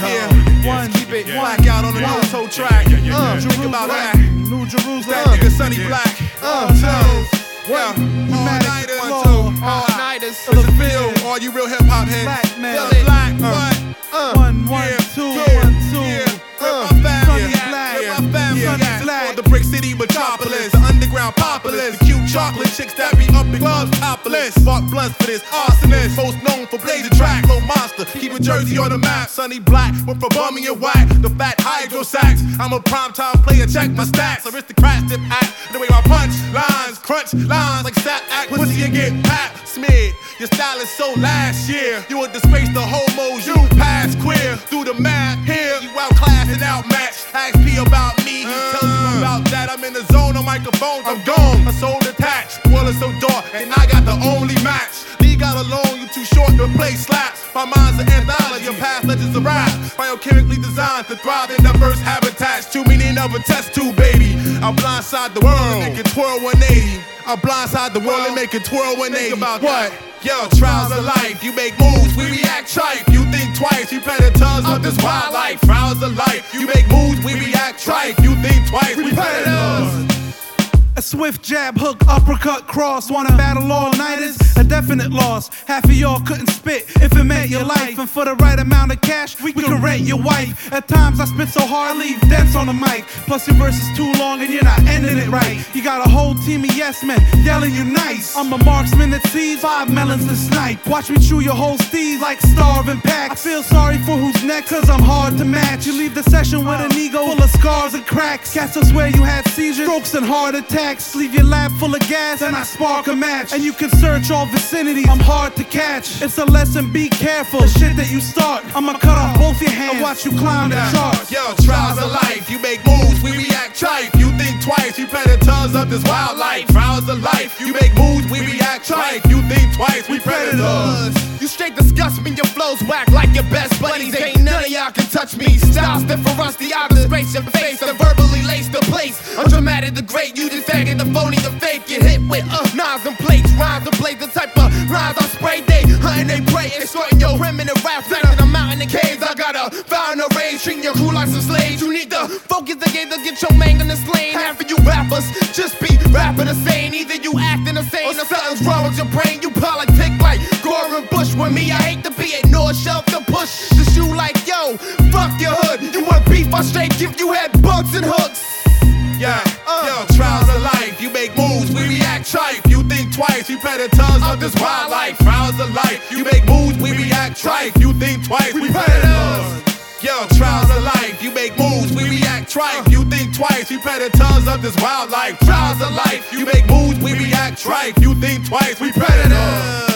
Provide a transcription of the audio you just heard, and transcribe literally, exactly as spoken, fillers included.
Yeah, one, keep it black out on the new toe track. Uh, Think about that. New Jerusalem. That nigga Sonny Black. Uh, yeah, all-nighters, one, two, all-nighters. It's a feel, all you real hip-hop heads. Black man. Feel it. Black, what? Uh, One, one, yeah, two, yeah, one, two. yeah. Uh, Where my fam Sonny at? Black. Where my fam Sonny at? Black. On the Brick City metropolis, the underground populace, the cute chocolate chicks that be up in clubs topless. Spark blunts for this arsonist, most known for blazing track, low monster, keeping Jersey on the map. Sonny Black went from bummy and whack, the fat hydro sax. I'm a primetime player, check my stats. Aristocrats dip act, the way my punch lines, crunch lines like sap act, pussy and get pap smeared. Your style is so last year, you would disgrace the homos, you pass queer. Through the math here, you outclassed and outmatched. Ask P about me, he tells you about that. I'm in the zone on microphones, I'm gone, my soul detached. The world is so dark, and I got the only match. League out alone, you too short to play slaps. My mind's an anthology of past legends of rap. Biochemically designed to thrive in diverse habitats. Two meaning of a test tube, baby. I blindside the world and make it twirl one eighty. I blindside the world and make it twirl one eighty. About what? Yo, trials of life, you make moves, we react tripe. You think twice, you predators of this wildlife. Trials of life, you make moves, we react tripe. You think twice, we predators. A swift jab, hook, uppercut, cross. Wanna battle all nighters? A definite loss. Half of y'all couldn't spit if it meant your life. And for the right amount of cash, we can rent your wife. At times I spit so hard, leave dents on the mic. Plus your verse is too long and you're not ending it right. You got a whole team of yes men yelling you nice. I'm a marksman that sees five melons to snipe. Watch me chew your whole steez like starving packs. I feel sorry for who's next, cause I'm hard to match. You leave the session with an ego full of scars and cracks. Cats will swear you had seizures, strokes and heart attacks. Leave your lap full of gas and I spark a match. And you can search all vicinities, I'm hard to catch. It's a lesson, be careful, the shit that you start, I'ma cut off both your hands and watch you climb the charts. Yo, trials of life, you make moves, we react tripe. You think twice, you predators of this wildlife. Trials of life, you make moves, we react tripe. You think twice, we predators. You straight disgust me, your flows whack like your best buddies. Ain't none of y'all can touch me. Styles that for us, the I disgrace your face and verbally lace the place. I'm dramatic, the great, you just faggot, the phony, the fake. Get hit with uh, knives and plates, rhymes and plays, the type of rhymes I spray. They hunting, they pray, extorting your primitive rap. Flagging them out in the caves. I got a foul in the range, treating your crew like some slaves. You need to focus the game to get your man in the lane. Half of you rappers just be rapping the same. Either you acting the same or something's wrong with your brain. You politic like Gore and Bush. With me, I hate to be ignored, shelf to push the shoe like yo, fuck your hood. You want beef, I straight give you head bugs and hooks. Yeah, uh, yo, trials of life, you make moves, we react tripe. You think twice, you predators of this wildlife. Trials of life, you make moves, we react tripe. You think twice, we predators. Yo, trials of life, you make moves, we react tripe. You think twice, you predators of this wildlife. Trials of life, you make moves, we react tripe. You think twice, we predators.